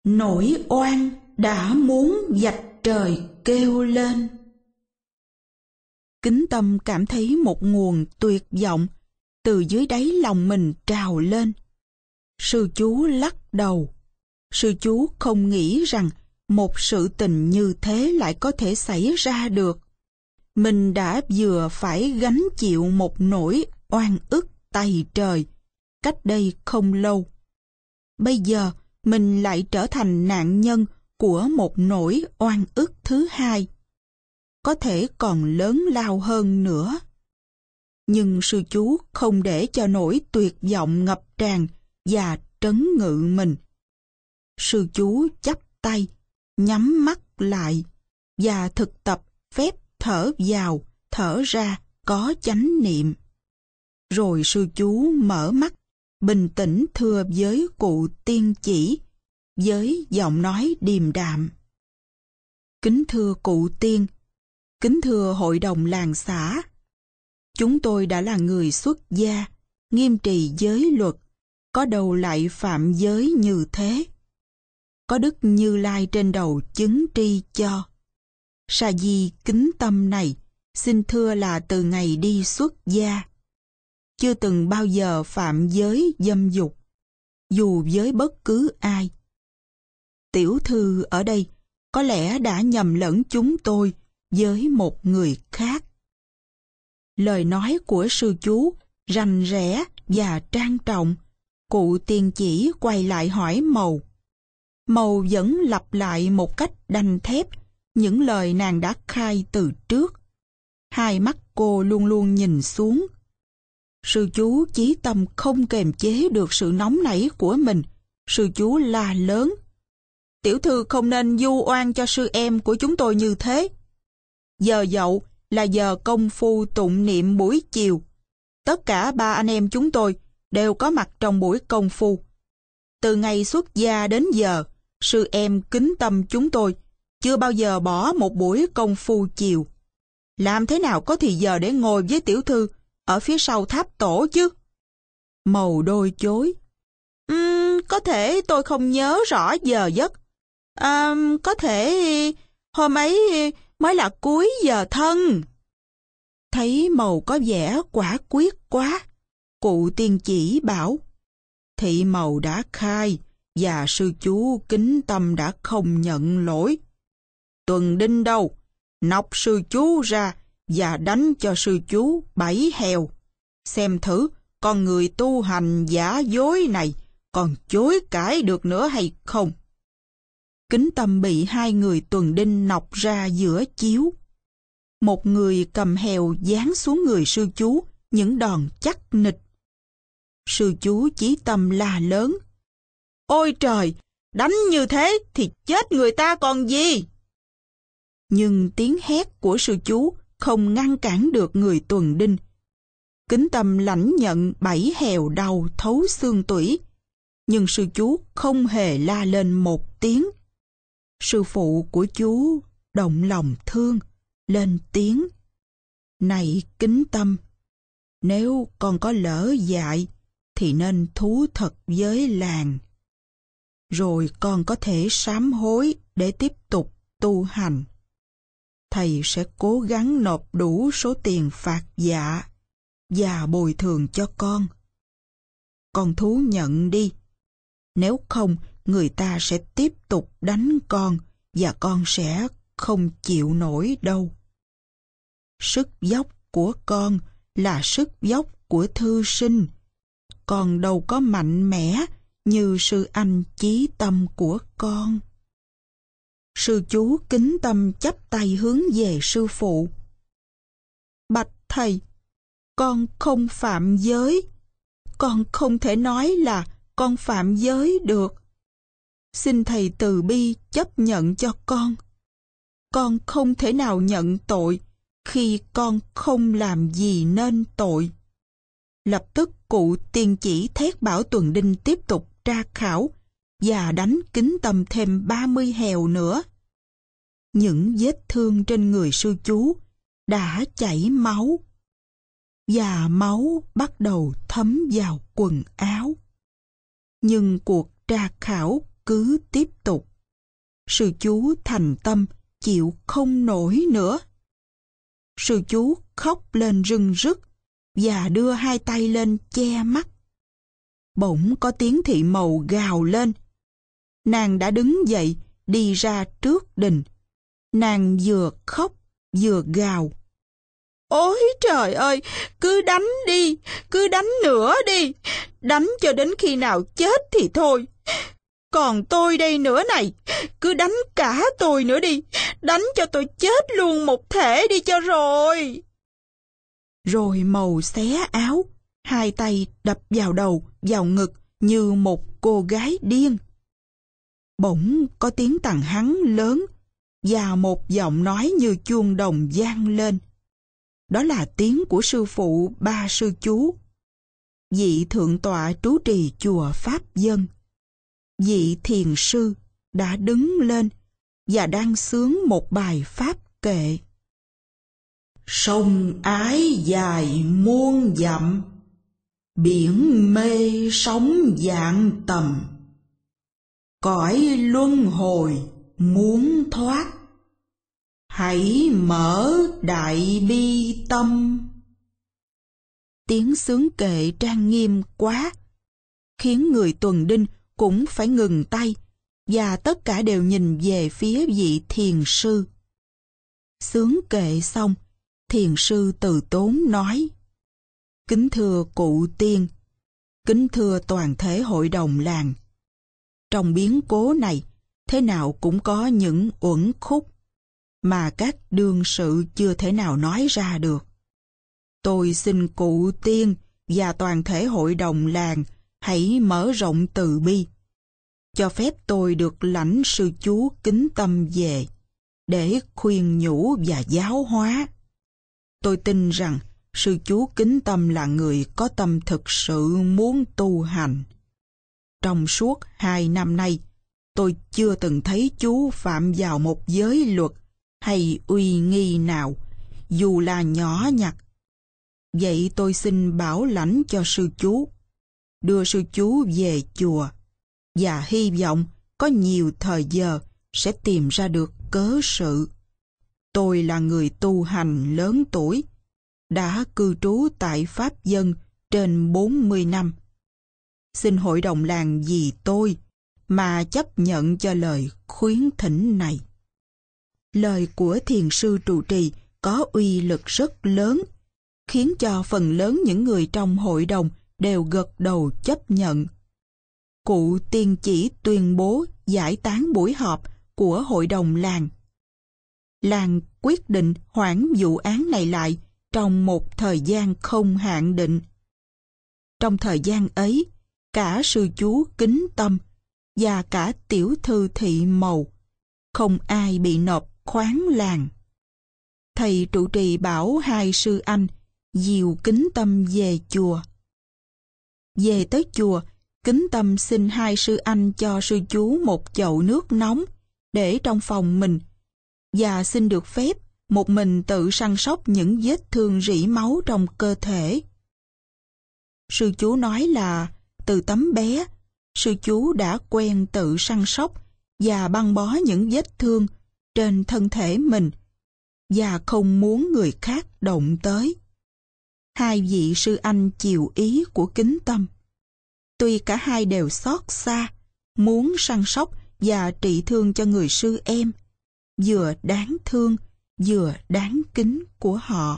Nỗi oan đã muốn vạch trời kêu lên. Kính Tâm cảm thấy một nguồn tuyệt vọng từ dưới đáy lòng mình trào lên. Sư chú lắc đầu. Sư chú không nghĩ rằng một sự tình như thế lại có thể xảy ra được. Mình đã vừa phải gánh chịu một nỗi oan ức tày trời cách đây không lâu. Bây giờ mình lại trở thành nạn nhân của một nỗi oan ức thứ hai, có thể còn lớn lao hơn nữa. Nhưng sư chú không để cho nỗi tuyệt vọng ngập tràn và trấn ngự mình. Sư chú chắp tay, nhắm mắt lại và thực tập phép thở vào, thở ra có chánh niệm. Rồi sư chú mở mắt, bình tĩnh thưa với cụ tiên chỉ, với giọng nói điềm đạm. Kính thưa cụ tiên, kính thưa hội đồng làng xã, chúng tôi đã là người xuất gia, nghiêm trì giới luật, có đâu lại phạm giới như thế. Có Đức Như Lai trên đầu chứng tri cho. Sa di Kính Tâm này, xin thưa là từ ngày đi xuất gia, chưa từng bao giờ phạm giới dâm dục, dù với bất cứ ai. Tiểu thư ở đây có lẽ đã nhầm lẫn chúng tôi với một người khác. Lời nói của sư chú rành rẽ và trang trọng. Cụ tiên chỉ quay lại hỏi Mầu. Mầu vẫn lặp lại một cách đanh thép những lời nàng đã khai từ trước. Hai mắt cô luôn luôn nhìn xuống. Sư chú Chí Tâm không kềm chế được sự nóng nảy của mình. Sư chú la lớn: Tiểu thư không nên vu oan cho sư em của chúng tôi như thế. Giờ dậu là giờ công phu tụng niệm buổi chiều. Tất cả ba anh em chúng tôi đều có mặt trong buổi công phu. Từ ngày xuất gia đến giờ, sư em Kính Tâm chúng tôi chưa bao giờ bỏ một buổi công phu chiều. Làm thế nào có thì giờ để ngồi với tiểu thư ở phía sau tháp tổ chứ? Mầu đôi chối: Có thể tôi không nhớ rõ giờ giấc. Có thể hôm ấy mới là cuối giờ thân. Thấy Mầu có vẻ quả quyết quá, cụ tiên chỉ bảo: Thị Mầu đã khai và sư chú Kính Tâm đã không nhận lỗi. Tuần Đinh đâu, nọc sư chú ra và đánh cho sư chú 7 heo. Xem thử con người tu hành giả dối này còn chối cãi được nữa hay không. Kính Tâm bị hai người Tuần Đinh nọc ra giữa chiếu. Một người cầm hèo giáng xuống người sư chú những đòn chắc nịch. Sư chú Chí Tâm la lớn: Ôi trời, đánh như thế thì chết người ta còn gì. Nhưng tiếng hét của sư chú không ngăn cản được người Tuần Đinh. Kính Tâm lãnh nhận 7 hèo đau thấu xương tủy, nhưng sư chú không hề la lên một tiếng. Sư phụ của chú động lòng thương, lên tiếng: Này Kính Tâm, nếu con có lỡ dại thì nên thú thật với làng. Rồi con có thể sám hối để tiếp tục tu hành. Thầy sẽ cố gắng nộp đủ số tiền phạt vạ và bồi thường cho con. Con thú nhận đi. Nếu không, người ta sẽ tiếp tục đánh con và con sẽ không chịu nổi đâu. Sức vóc của con là sức vóc của thư sinh. Con đâu có mạnh mẽ như sư anh Chí Tâm của con. Sư chú Kính Tâm chắp tay hướng về sư phụ. Bạch thầy, con không phạm giới. Con không thể nói là con phạm giới được. Xin thầy từ bi chấp nhận cho con. Con không thể nào nhận tội khi con không làm gì nên tội. Lập tức cụ tiên chỉ thét bảo Tuần Đinh tiếp tục tra khảo và đánh Kính Tâm thêm 30 hèo nữa. Những vết thương trên người sư chú đã chảy máu, và máu bắt đầu thấm vào quần áo. Nhưng cuộc tra khảo cứ tiếp tục. Sư chú thành tâm, chịu không nổi nữa. Sư chú khóc lên rưng rức và đưa hai tay lên che mắt. Bỗng có tiếng thị mầu gào lên. Nàng đã đứng dậy, đi ra trước đình. Nàng vừa khóc, vừa gào. Ôi trời ơi, cứ đánh đi, cứ đánh nữa đi. Đánh cho đến khi nào chết thì thôi. Còn tôi đây nữa này, cứ đánh cả tôi nữa đi. Đánh cho tôi chết luôn một thể đi cho rồi. Rồi mầu xé áo, hai tay đập vào đầu, vào ngực như một cô gái điên. Bỗng có tiếng tằng hắng lớn và một giọng nói như chuông đồng vang lên. Đó là tiếng của sư phụ Ba Sư Chú, vị thượng tọa trú trì chùa Pháp Dân. Vị thiền sư đã đứng lên và đang xướng một bài pháp kệ. Sông ái dài muôn dặm, biển mê sóng vạn tầm. Cõi luân hồi muốn thoát, hãy mở đại bi tâm. Tiếng xướng kệ trang nghiêm quá, khiến người tuần đinh cũng phải ngừng tay, và tất cả đều nhìn về phía vị thiền sư. Xướng kệ xong, thiền sư từ tốn nói: Kính thưa cụ tiên, kính thưa toàn thể hội đồng làng, trong biến cố này, thế nào cũng có những uẩn khúc mà các đương sự chưa thể nào nói ra được. Tôi xin cụ tiên và toàn thể hội đồng làng hãy mở rộng từ bi, cho phép tôi được lãnh sư chú Kính Tâm về để khuyên nhủ và giáo hóa. Tôi tin rằng sư chú Kính Tâm là người có tâm thực sự muốn tu hành. Trong suốt 2 năm nay, tôi chưa từng thấy chú phạm vào một giới luật hay uy nghi nào, dù là nhỏ nhặt. Vậy tôi xin bảo lãnh cho sư chú, đưa sư chú về chùa, và hy vọng có nhiều thời giờ sẽ tìm ra được cớ sự. Tôi là người tu hành lớn tuổi, đã cư trú tại Pháp Dân trên 40 năm. Xin hội đồng làng vì tôi mà chấp nhận cho lời khuyến thỉnh này. Lời của thiền sư trụ trì có uy lực rất lớn, khiến cho phần lớn những người trong hội đồng đều gật đầu chấp nhận. Cụ tiên chỉ tuyên bố giải tán buổi họp của hội đồng làng. Làng quyết định hoãn vụ án này lại trong một thời gian không hạn định. Trong thời gian ấy, cả sư chú Kính Tâm và cả tiểu thư thị mầu, không ai bị nộp khoán làng. Thầy trụ trì bảo hai sư anh dìu Kính Tâm về chùa. Về tới chùa, Kính Tâm xin hai sư anh cho sư chú một chậu nước nóng để trong phòng mình, và xin được phép một mình tự săn sóc những vết thương rỉ máu trong cơ thể. Sư chú nói là từ tấm bé, sư chú đã quen tự săn sóc và băng bó những vết thương trên thân thể mình, và không muốn người khác động tới. Hai vị sư anh chiều ý của Kính Tâm. Tuy cả hai đều xót xa, muốn săn sóc và trị thương cho người sư em, vừa đáng thương, vừa đáng kính của họ.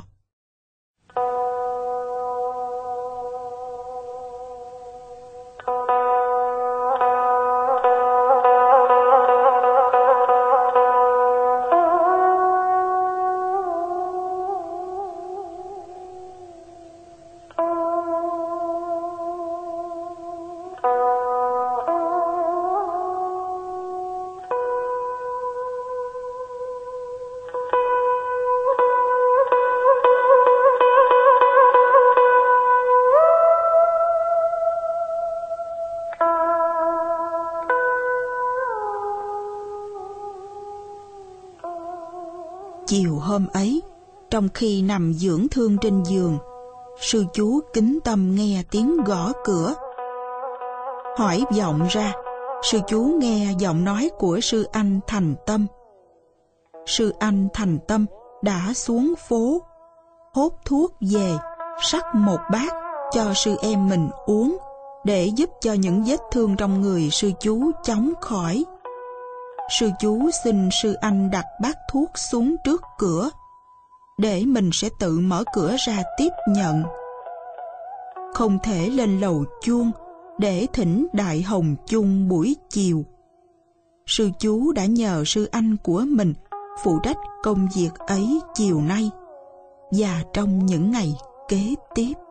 Chiều hôm ấy, trong khi nằm dưỡng thương trên giường, sư chú Kính Tâm nghe tiếng gõ cửa. Hỏi vọng ra, sư chú nghe giọng nói của sư anh thành tâm. Sư anh thành tâm đã xuống phố, hốt thuốc về, sắc một bát cho sư em mình uống, để giúp cho những vết thương trong người sư chú chóng khỏi. Sư chú xin sư anh đặt bát thuốc xuống trước cửa, để mình sẽ tự mở cửa ra tiếp nhận. Không thể lên lầu chuông để thỉnh đại hồng chung buổi chiều. Sư chú đã nhờ sư anh của mình phụ trách công việc ấy chiều nay và trong những ngày kế tiếp.